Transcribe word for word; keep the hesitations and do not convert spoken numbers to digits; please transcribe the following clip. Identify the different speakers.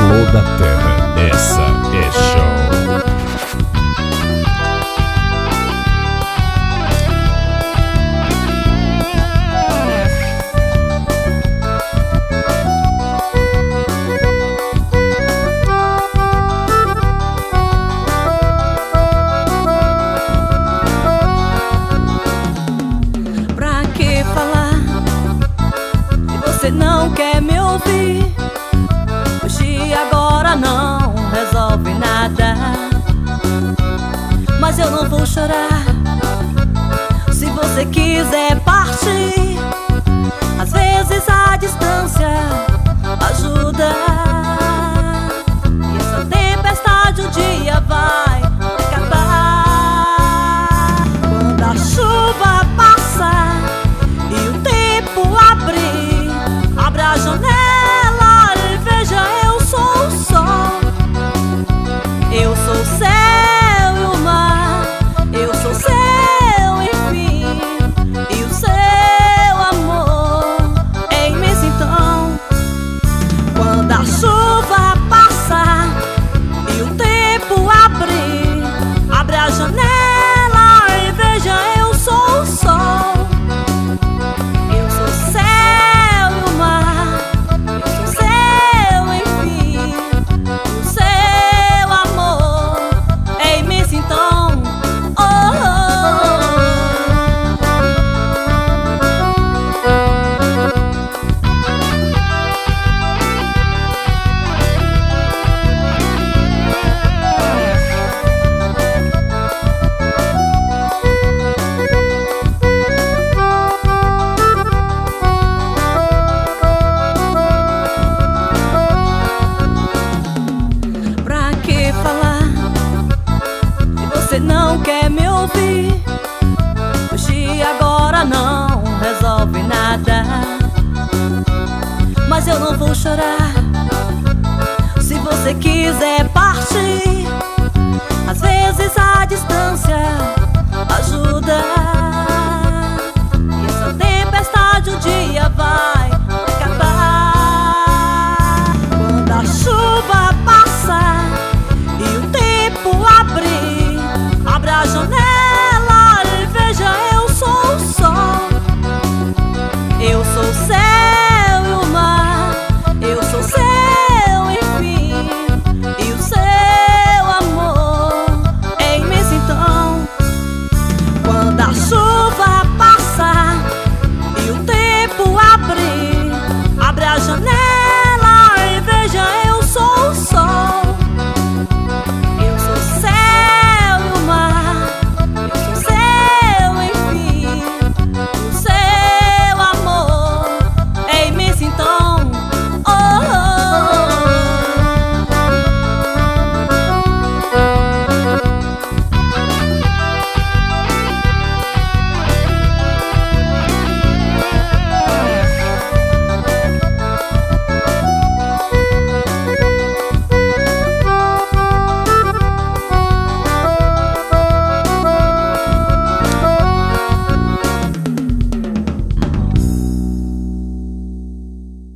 Speaker 1: Alô da Terra, essa é show.
Speaker 2: Pra que falar se você não quer me ouvir? Hoje agora não resolve nada, mas eu não vou chorar se você quiser partir. Às vezes a distância ajuda, e essa tempestade um dia vai acabar. Quando a chuva passar e o tempo abrir, abra a janela e veja, eu sou o sol. Eu sou o céu e o mar, eu sou seu enfim, e o seu amor é imenso então. Quando a chuva passar e o tempo abrir, abre a janela e veja, eu sou o sol. Eu sou o céu e o mar, eu sou seu enfim, o seu amor é imenso então. Oh, oh, pra que falar se você não quer me ouvir? Hoje agora não resolve nada, mas eu não vou chorar se você quiser partir. Às vezes a distância ajuda, e essa tempestade um dia vai